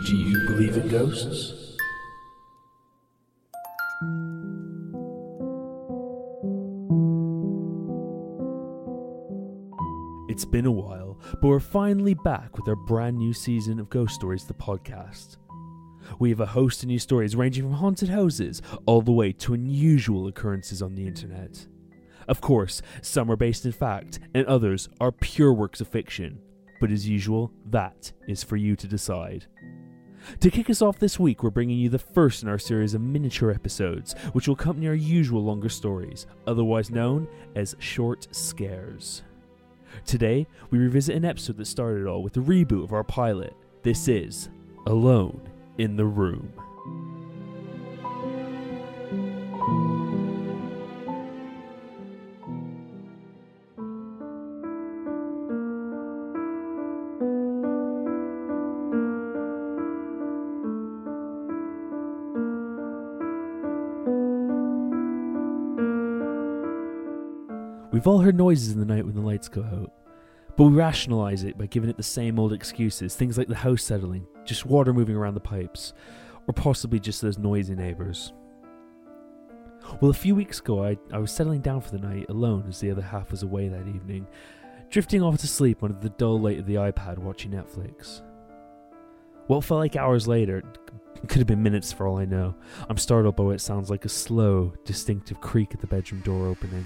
Do you believe in ghosts? It's been a while, but we're finally back with our brand new season of Ghost Stories, the podcast. We have a host of new stories ranging from haunted houses all the way to unusual occurrences on the internet. Of course, some are based in fact, and others are pure works of fiction. But as usual, that is for you to decide. To kick us off this week, we're bringing you the first in our series of miniature episodes, which will accompany our usual longer stories, otherwise known as short scares. Today, we revisit an episode that started it all with the reboot of our pilot. This is Alone in the Room. We've all heard noises in the night when the lights go out, but we rationalise it by giving it the same old excuses, things like the house settling, just water moving around the pipes, or possibly just those noisy neighbours. Well, a few weeks ago I was settling down for the night alone as the other half was away that evening, drifting off to sleep under the dull light of the iPad watching Netflix. What felt like hours later, it could have been minutes for all I know, I'm startled by what sounds like a slow, distinctive creak at the bedroom door opening.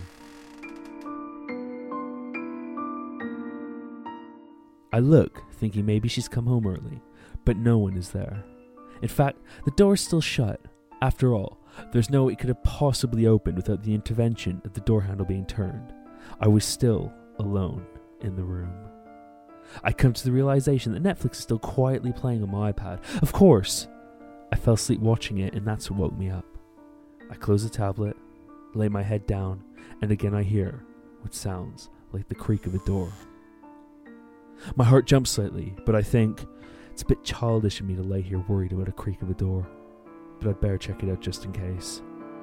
I look, thinking maybe she's come home early, but no one is there. In fact, the door is still shut. After all, there's no way it could have possibly opened without the intervention of the door handle being turned. I was still alone in the room. I come to the realization that Netflix is still quietly playing on my iPad. Of course! I fell asleep watching it, and that's what woke me up. I close the tablet, lay my head down, and again I hear what sounds like the creak of a door. My heart jumps slightly, but I think it's a bit childish of me to lay here worried about a creak of a door. But I'd better check it out just in case.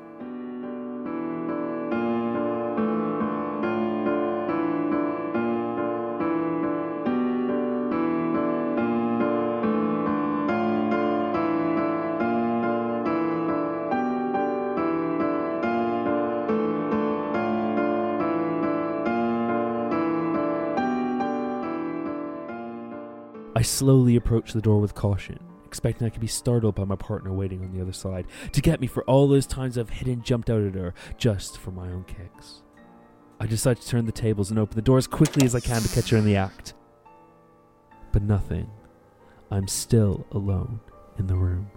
I slowly approach the door with caution, expecting I could be startled by my partner waiting on the other side to get me for all those times I've hit and jumped out at her just for my own kicks. I decide to turn the tables and open the door as quickly as I can to catch her in the act. But nothing. I'm still alone in the room.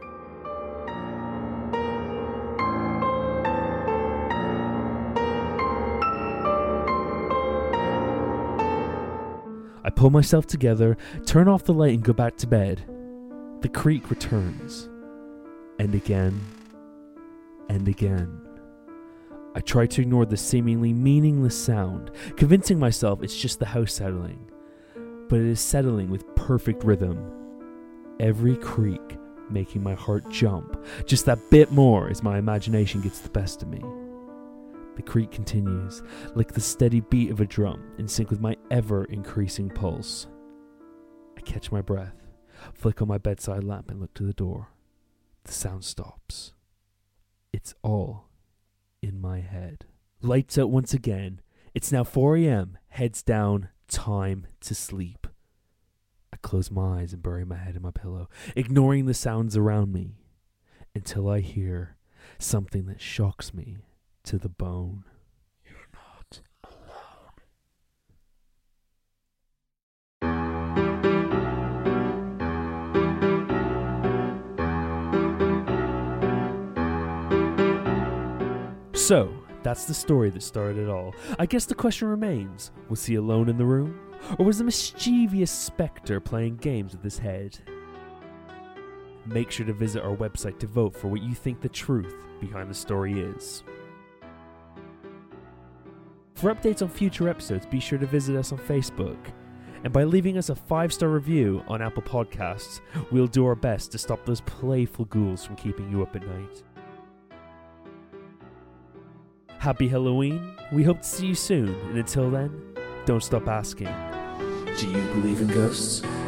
I pull myself together, turn off the light and go back to bed. The creak returns. And again. And again. I try to ignore the seemingly meaningless sound, convincing myself it's just the house settling. But it is settling with perfect rhythm. Every creak making my heart jump just that bit more as my imagination gets the best of me. The creak continues, like the steady beat of a drum, in sync with my ever-increasing pulse. I catch my breath, flick on my bedside lamp and look to the door. The sound stops. It's all in my head. Lights out once again. It's now 4 a.m. Heads down. Time to sleep. I close my eyes and bury my head in my pillow, ignoring the sounds around me, until I hear something that shocks me to the bone. You're not alone. So, that's the story that started it all. I guess the question remains, was he alone in the room? Or was a mischievous spectre playing games with his head? Make sure to visit our website to vote for what you think the truth behind the story is. For updates on future episodes, be sure to visit us on Facebook. And by leaving us a 5-star review on Apple Podcasts, we'll do our best to stop those playful ghouls from keeping you up at night. Happy Halloween. We hope to see you soon. And until then, don't stop asking. Do you believe in ghosts?